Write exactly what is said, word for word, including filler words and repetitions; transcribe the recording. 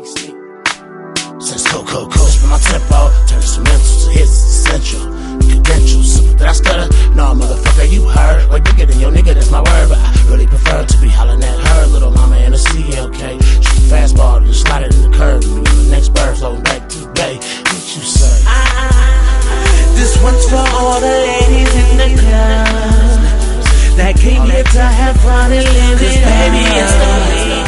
Since Coco coach for my tempo, turn instrumentals to hits, essential credentials. Did I stutter? No, motherfucker, you heard. Way bigger than your nigga, that's my word. But I really prefer to be hollering at her, little mama in a C L K. Shoot the fastball and slide it in the curve. Me and the next bird floating back to the bay. What you say? This one's for all the ladies in the club that came here to have fun and live it. Baby, it's the way.